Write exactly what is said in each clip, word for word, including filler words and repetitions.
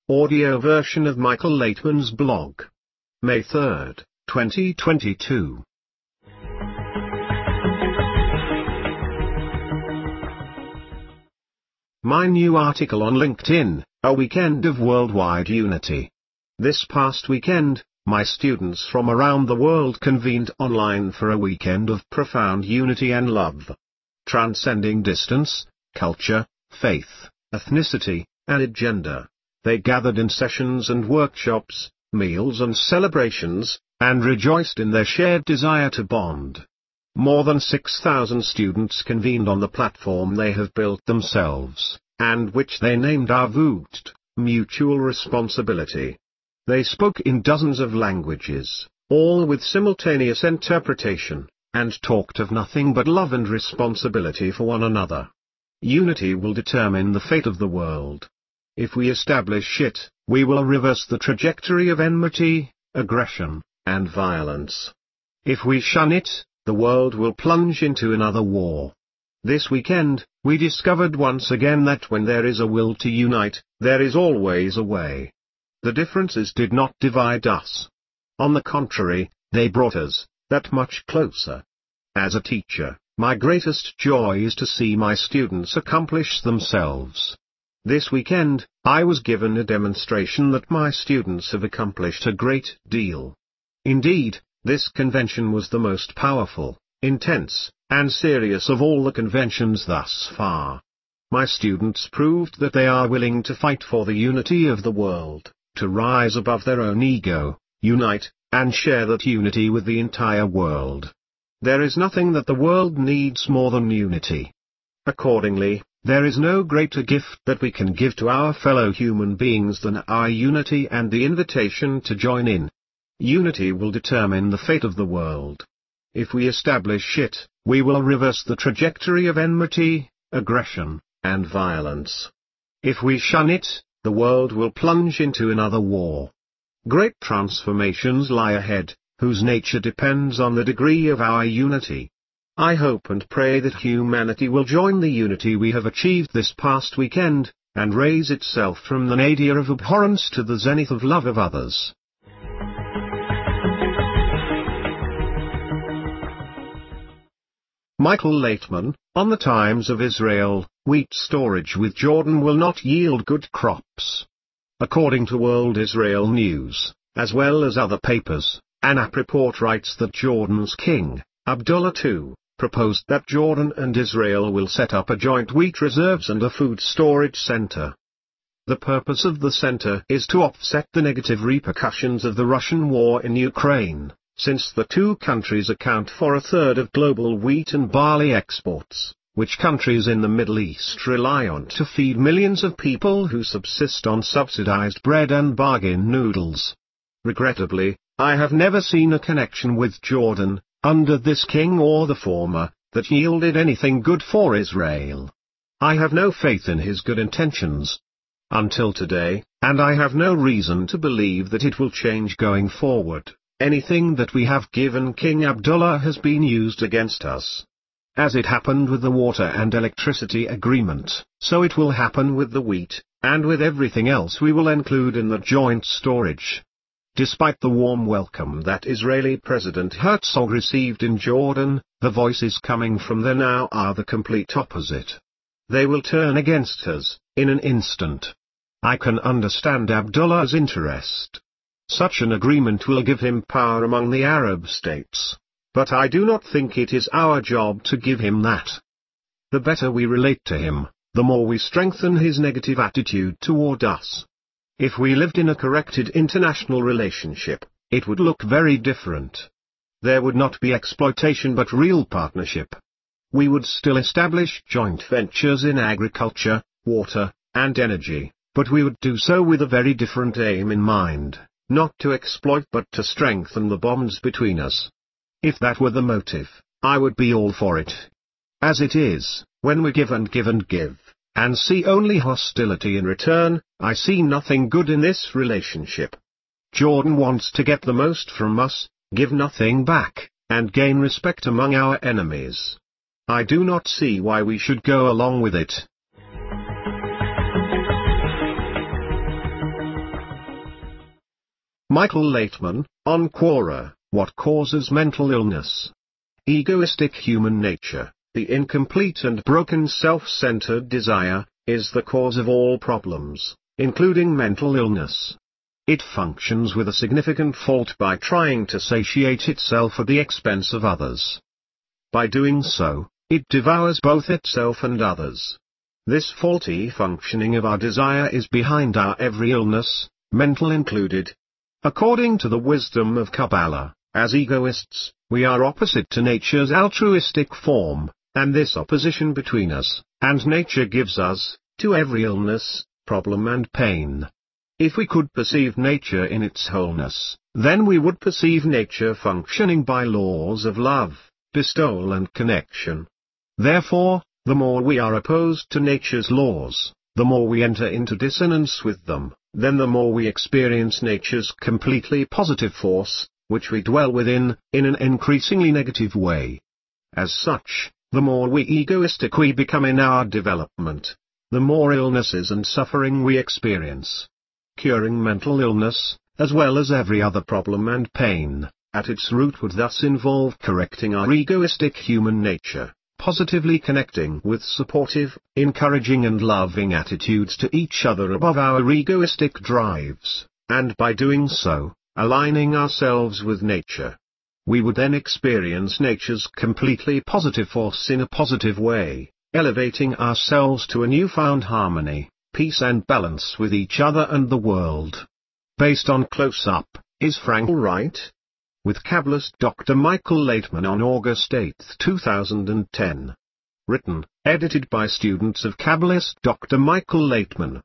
audio version of Michael Laitman's blog. May third, twenty twenty-two. My new article on LinkedIn, A Weekend of Worldwide Unity. This past weekend, my students from around the world convened online for a weekend of profound unity and love. Transcending distance, culture, faith, ethnicity, and gender, they gathered in sessions and workshops, meals and celebrations, and rejoiced in their shared desire to bond. More than six thousand students convened on the platform they have built themselves, and which they named Avut, Mutual Responsibility. They spoke in dozens of languages, all with simultaneous interpretation, and talked of nothing but love and responsibility for one another. Unity will determine the fate of the world. If we establish it, we will reverse the trajectory of enmity, aggression, and violence. If we shun it, the world will plunge into another war. This weekend, we discovered once again that when there is a will to unite, there is always a way. The differences did not divide us. On the contrary, they brought us that much closer. As a teacher, my greatest joy is to see my students accomplish themselves. This weekend, I was given a demonstration that my students have accomplished a great deal. Indeed, this convention was the most powerful, intense, and serious of all the conventions thus far. My students proved that they are willing to fight for the unity of the world, to rise above their own ego, unite, and share that unity with the entire world. There is nothing that the world needs more than unity. Accordingly, there is no greater gift that we can give to our fellow human beings than our unity and the invitation to join in. Unity will determine the fate of the world. If we establish it, we will reverse the trajectory of enmity, aggression, and violence. If we shun it, the world will plunge into another war. Great transformations lie ahead, whose nature depends on the degree of our unity. I hope and pray that humanity will join the unity we have achieved this past weekend, and raise itself from the nadir of abhorrence to the zenith of love of others. Michael Laitman, on the Times of Israel, wheat storage with Jordan will not yield good crops. According to World Israel News, as well as other papers, an A P report writes that Jordan's king, Abdullah the Second, proposed that Jordan and Israel will set up a joint wheat reserves and a food storage center. The purpose of the center is to offset the negative repercussions of the Russian war in Ukraine, since the two countries account for a third of global wheat and barley exports, which countries in the Middle East rely on to feed millions of people who subsist on subsidized bread and bargain noodles. Regrettably, I have never seen a connection with Jordan, under this king or the former, that yielded anything good for Israel. I have no faith in his good intentions. Until today, and I have no reason to believe that it will change going forward. Anything that we have given King Abdullah has been used against us. As it happened with the water and electricity agreement, so it will happen with the wheat, and with everything else we will include in the joint storage. Despite the warm welcome that Israeli President Herzog received in Jordan, the voices coming from there now are the complete opposite. They will turn against us, in an instant. I can understand Abdullah's interest. Such an agreement will give him power among the Arab states. But I do not think it is our job to give him that. The better we relate to him, the more we strengthen his negative attitude toward us. If we lived in a corrected international relationship, it would look very different. There would not be exploitation but real partnership. We would still establish joint ventures in agriculture, water, and energy, but we would do so with a very different aim in mind. Not to exploit but to strengthen the bonds between us. If that were the motive, I would be all for it. As it is, when we give and give and give, and see only hostility in return, I see nothing good in this relationship. Jordan wants to get the most from us, give nothing back, and gain respect among our enemies. I do not see why we should go along with it. Michael Laitman, on Quora, What Causes Mental Illness? Egoistic human nature, the incomplete and broken self-centered desire, is the cause of all problems, including mental illness. It functions with a significant fault by trying to satiate itself at the expense of others. By doing so, it devours both itself and others. This faulty functioning of our desire is behind our every illness, mental included. According to the wisdom of Kabbalah, as egoists, we are opposite to nature's altruistic form, and this opposition between us and nature gives us, to every illness, problem and pain. If we could perceive nature in its wholeness, then we would perceive nature functioning by laws of love, bestowal and connection. Therefore, the more we are opposed to nature's laws, the more we enter into dissonance with them, then the more we experience nature's completely positive force, which we dwell within, in an increasingly negative way. As such, the more we egoistic we become in our development, the more illnesses and suffering we experience. Curing mental illness, as well as every other problem and pain, at its root would thus involve correcting our egoistic human nature, positively connecting with supportive, encouraging and loving attitudes to each other above our egoistic drives, and by doing so, aligning ourselves with nature. We would then experience nature's completely positive force in a positive way, elevating ourselves to a newfound harmony, peace and balance with each other and the world. Based on Close Up, Is Frank Right? With Kabbalist Doctor Michael Laitman on August eighth two thousand ten. Written, edited by students of Kabbalist Doctor Michael Laitman.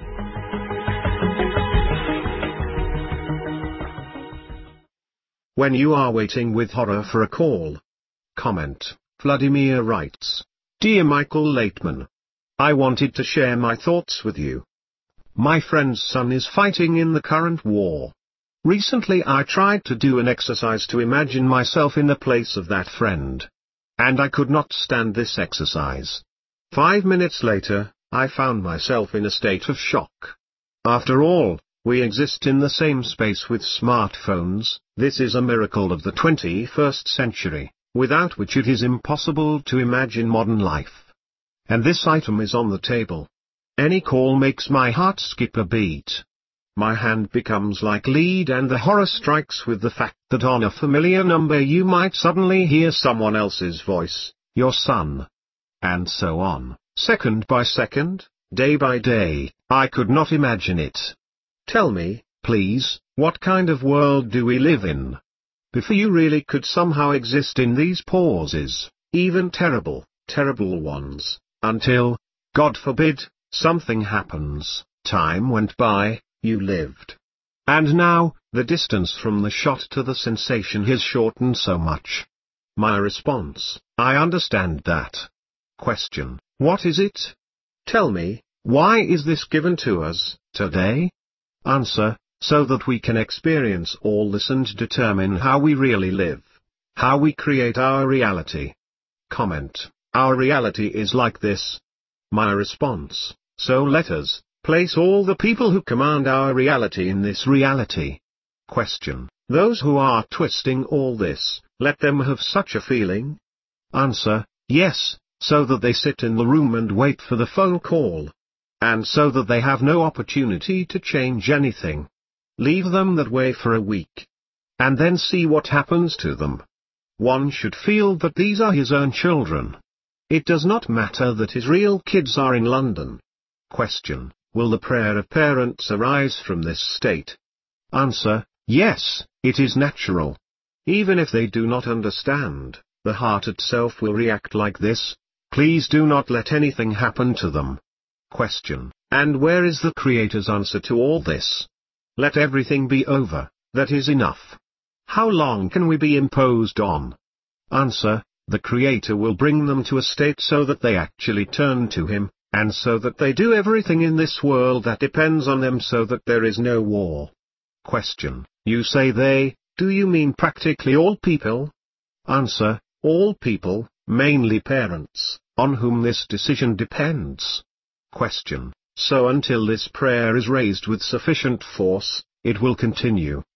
When you are waiting with horror for a call. Comment, Vladimir writes, Dear Michael Laitman, I wanted to share my thoughts with you. My friend's son is fighting in the current war. Recently I tried to do an exercise to imagine myself in the place of that friend. And I could not stand this exercise. Five minutes later, I found myself in a state of shock. After all, we exist in the same space with smartphones. This is a miracle of the twenty-first century, without which it is impossible to imagine modern life. And this item is on the table. Any call makes my heart skip a beat. My hand becomes like lead and the horror strikes with the fact that on a familiar number you might suddenly hear someone else's voice, your son. And so on, second by second, day by day. I could not imagine it. Tell me, please, what kind of world do we live in? Before you really could somehow exist in these pauses, even terrible, terrible ones, until, God forbid, something happens. Time went by, you lived. And now, the distance from the shot to the sensation has shortened so much. My response, I understand that. Question, what is it? Tell me, why is this given to us, today? Answer, so that we can experience all this and determine how we really live. How we create our reality. Comment, our reality is like this. My response, so let us place all the people who command our reality in this reality. Question, those who are twisting all this, let them have such a feeling? Answer, yes, so that they sit in the room and wait for the phone call. And so that they have no opportunity to change anything. Leave them that way for a week. And then see what happens to them. One should feel that these are his own children. It does not matter that his real kids are in London. Question, will the prayer of parents arise from this state? Answer, yes, it is natural. Even if they do not understand, the heart itself will react like this. Please do not let anything happen to them. Question, and where is the Creator's answer to all this? Let everything be over, that is enough. How long can we be imposed on? Answer, the Creator will bring them to a state so that they actually turn to Him, and so that they do everything in this world that depends on them so that there is no war. Question, you say they, do you mean practically all people? Answer, all people, mainly parents, on whom this decision depends. Question, so until this prayer is raised with sufficient force, it will continue,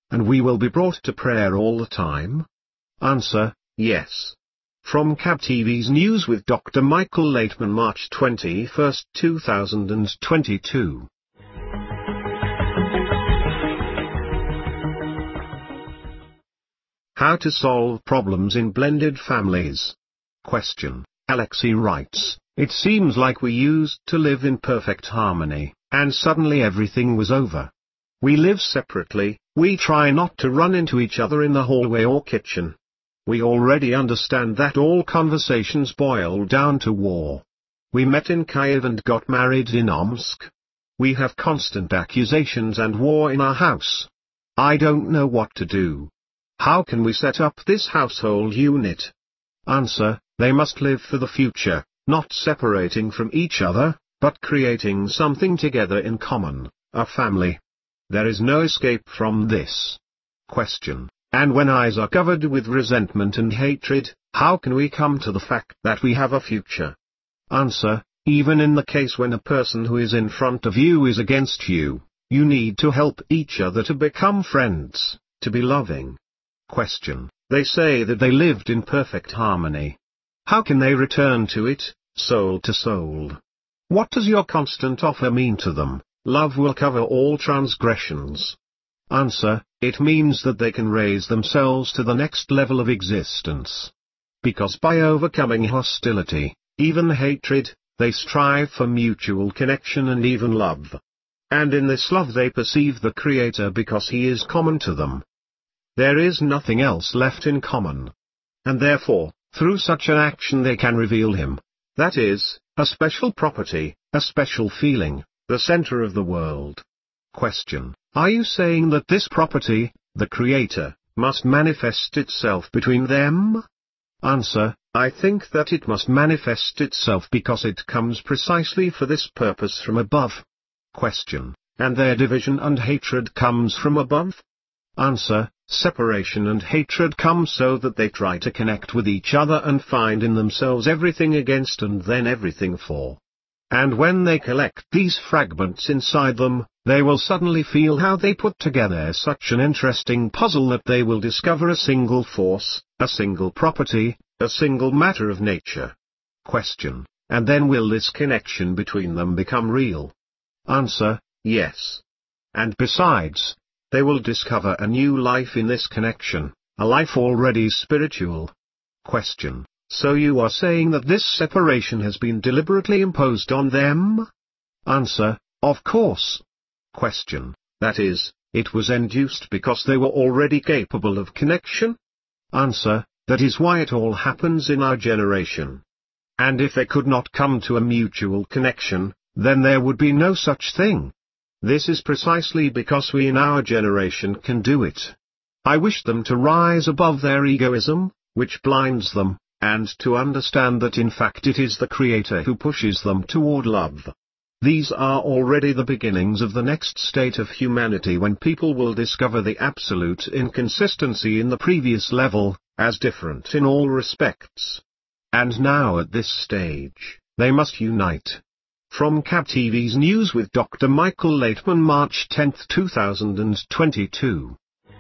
And we will be brought to prayer all the time? Answer, yes. From C A B T V's News with Doctor Michael Laitman, March twenty-first, two thousand twenty-two. How to solve problems in blended families? Question. Alexei writes, it seems like we used to live in perfect harmony, and suddenly everything was over. We live separately, we try not to run into each other in the hallway or kitchen. We already understand that all conversations boil down to war. We met in Kiev and got married in Omsk. We have constant accusations and war in our house. I don't know what to do. How can we set up this household unit? Answer, they must live for the future, not separating from each other, but creating something together in common, a family. There is no escape from this. Question. And when eyes are covered with resentment and hatred, how can we come to the fact that we have a future? Answer, even in the case when a person who is in front of you is against you, you need to help each other to become friends, to be loving. Question. They say that they lived in perfect harmony. How can they return to it, soul to soul? What does your constant offer mean to them? Love will cover all transgressions. Answer, it means that they can raise themselves to the next level of existence. Because by overcoming hostility, even hatred, they strive for mutual connection and even love. And in this love they perceive the Creator because He is common to them. There is nothing else left in common. And therefore, through such an action they can reveal Him. That is, a special property, a special feeling, the center of the world. Question. Are you saying that this property, the Creator, must manifest itself between them? Answer, I think that it must manifest itself because it comes precisely for this purpose from above. Question. And their division and hatred comes from above? Answer, separation and hatred come so that they try to connect with each other and find in themselves everything against and then everything for. And when they collect these fragments inside them, they will suddenly feel how they put together such an interesting puzzle that they will discover a single force, a single property, a single matter of nature. Question. And then will this connection between them become real? Answer, yes. And besides, they will discover a new life in this connection, a life already spiritual. Question. So you are saying that this separation has been deliberately imposed on them? Answer, of course. Question. That is, it was induced because they were already capable of connection? Answer, that is why it all happens in our generation. And if they could not come to a mutual connection, then there would be no such thing. This is precisely because we in our generation can do it. I wish them to rise above their egoism, which blinds them, and to understand that in fact it is the Creator who pushes them toward love. These are already the beginnings of the next state of humanity when people will discover the absolute inconsistency in the previous level, as different in all respects. And now at this stage, they must unite. From C A B T V's News with Doctor Michael Laitman, March tenth, two thousand twenty-two.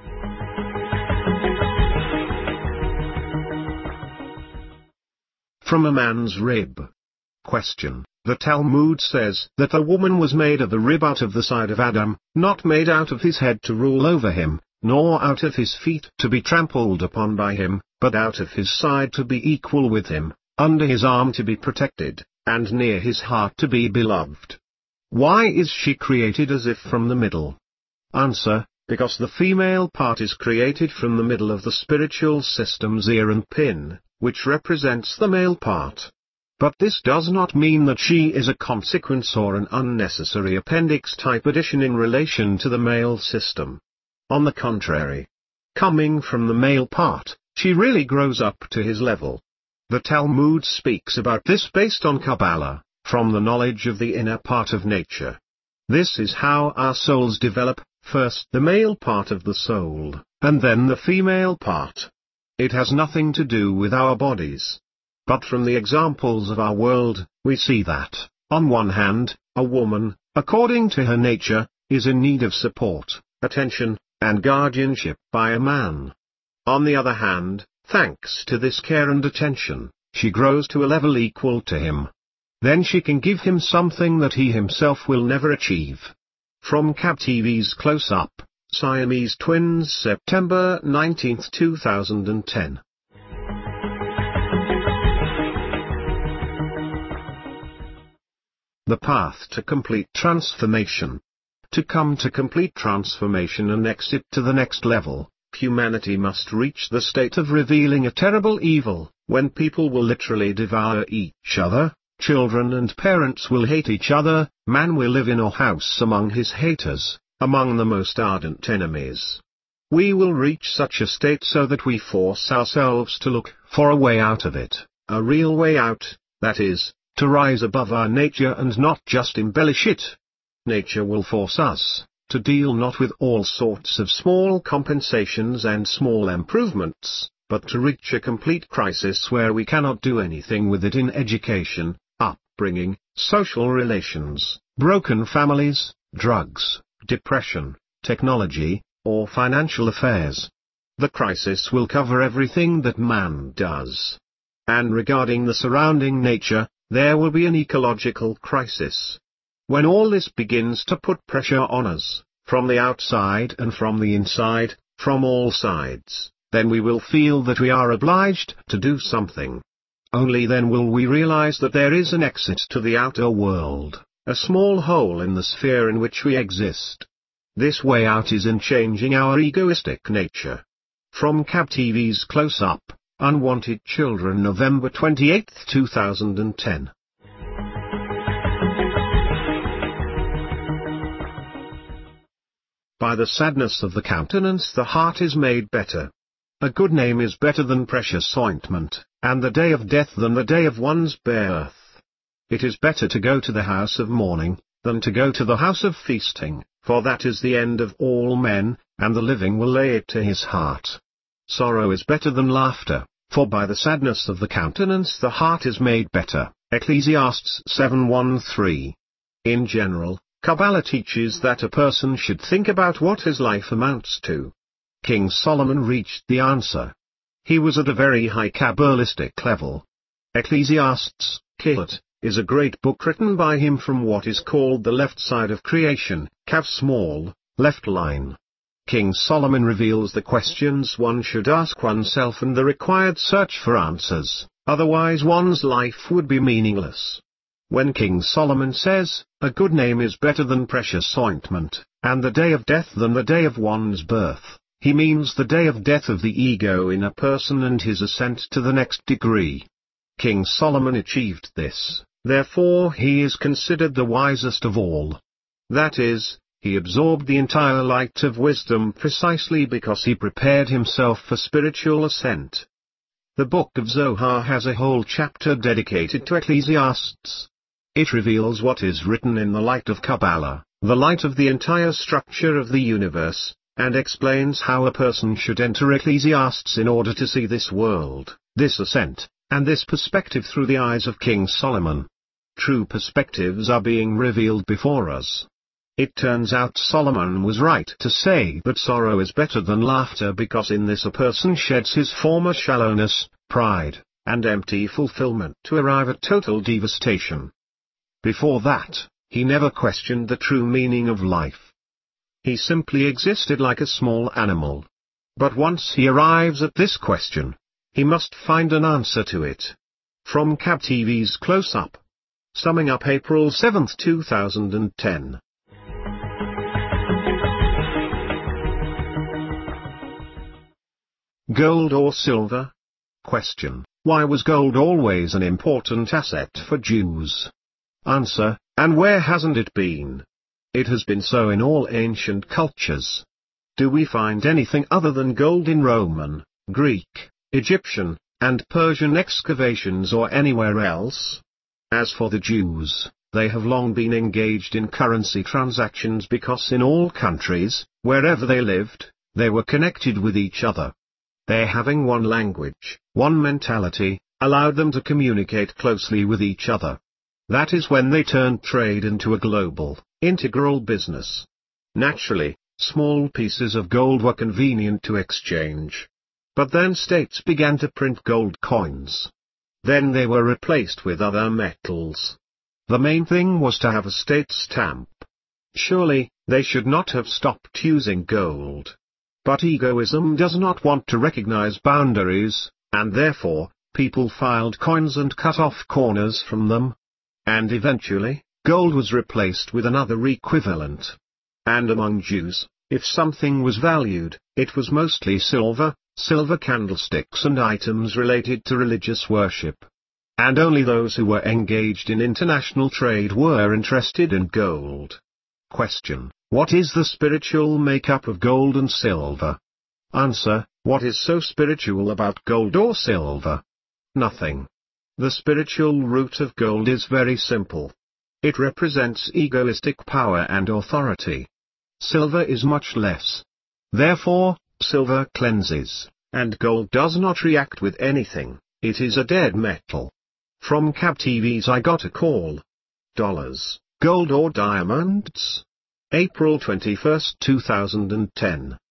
From a man's rib. Question. The Talmud says that the woman was made of the rib out of the side of Adam, not made out of his head to rule over him, nor out of his feet to be trampled upon by him, but out of his side to be equal with him, under his arm to be protected, and near his heart to be beloved. Why is she created as if from the middle? Answer, because the female part is created from the middle of the spiritual system's ear and pin, which represents the male part. But this does not mean that she is a consequence or an unnecessary appendix-type addition in relation to the male system. On the contrary, coming from the male part, she really grows up to his level. The Talmud speaks about this based on Kabbalah, from the knowledge of the inner part of nature. This is how our souls develop, first the male part of the soul, and then the female part. It has nothing to do with our bodies. But from the examples of our world, we see that, on one hand, a woman, according to her nature, is in need of support, attention, and guardianship by a man. On the other hand, thanks to this care and attention, she grows to a level equal to him. Then she can give him something that he himself will never achieve. From CabTV's Close Up, Siamese Twins, September nineteenth two thousand ten. The path to complete transformation. To come to complete transformation and exit to the next level, humanity must reach the state of revealing a terrible evil, when people will literally devour each other, children and parents will hate each other, man will live in a house among his haters, among the most ardent enemies. We will reach such a state so that we force ourselves to look for a way out of it, a real way out, that is, to rise above our nature and not just embellish it. Nature will force us to deal not with all sorts of small compensations and small improvements, but to reach a complete crisis where we cannot do anything with it in education, upbringing, social relations, broken families, drugs, depression, technology, or financial affairs. The crisis will cover everything that man does. And regarding the surrounding nature, there will be an ecological crisis. When all this begins to put pressure on us, from the outside and from the inside, from all sides, then we will feel that we are obliged to do something. Only then will we realize that there is an exit to the outer world, a small hole in the sphere in which we exist. This way out is in changing our egoistic nature. From CabTV's Close Up, Unwanted Children, November twenty-eighth two thousand ten. By the sadness of the countenance the heart is made better. A good name is better than precious ointment, and the day of death than the day of one's birth. It is better to go to the house of mourning, than to go to the house of feasting, for that is the end of all men, and the living will lay it to his heart. Sorrow is better than laughter, for by the sadness of the countenance the heart is made better. Ecclesiastes seven one three. In general, Kabbalah teaches that a person should think about what his life amounts to. King Solomon reached the answer. He was at a very high Kabbalistic level. Ecclesiastes, Kehilot, is a great book written by him from what is called the left side of creation, Kav small, left line. King Solomon reveals the questions one should ask oneself and the required search for answers, otherwise one's life would be meaningless. When King Solomon says, a good name is better than precious ointment, and the day of death than the day of one's birth, he means the day of death of the ego in a person and his ascent to the next degree. King Solomon achieved this, therefore he is considered the wisest of all. That is, he absorbed the entire light of wisdom precisely because he prepared himself for spiritual ascent. The Book of Zohar has a whole chapter dedicated to Ecclesiastes. It reveals what is written in the light of Kabbalah, the light of the entire structure of the universe, and explains how a person should enter Ecclesiastes in order to see this world, this ascent, and this perspective through the eyes of King Solomon. True perspectives are being revealed before us. It turns out Solomon was right to say that sorrow is better than laughter because in this a person sheds his former shallowness, pride, and empty fulfillment to arrive at total devastation. Before that, he never questioned the true meaning of life. He simply existed like a small animal. But once he arrives at this question, he must find an answer to it. From CabTV's Close Up. Summing up April seventh two thousand ten. Gold or silver? Question: why was gold always an important asset for Jews? Answer: and where hasn't it been? It has been so in all ancient cultures. Do we find anything other than gold in Roman, Greek, Egyptian, and Persian excavations or anywhere else? As for the Jews, they have long been engaged in currency transactions because in all countries, wherever they lived, they were connected with each other. Their having one language, one mentality, allowed them to communicate closely with each other. That is when they turned trade into a global, integral business. Naturally, Small pieces of gold were convenient to exchange. But then states began to print gold coins. Then they were replaced with other metals. The main thing was to have a state stamp. Surely, they should not have stopped using gold. But egoism does not want to recognize boundaries, and therefore, people filed coins and cut off corners from them. And eventually, gold was replaced with another equivalent. And among Jews, if something was valued, it was mostly silver, silver candlesticks and items related to religious worship. And only those who were engaged in international trade were interested in gold. Question: what is the spiritual makeup of gold and silver? Answer: what is so spiritual about gold or silver? Nothing. The spiritual root of gold is very simple. It represents egoistic power and authority. Silver is much less. Therefore, silver cleanses, and gold does not react with anything, it is a dead metal. From Cab T Vs I got a call. Dollars, gold or diamonds? April twenty-first, two thousand ten.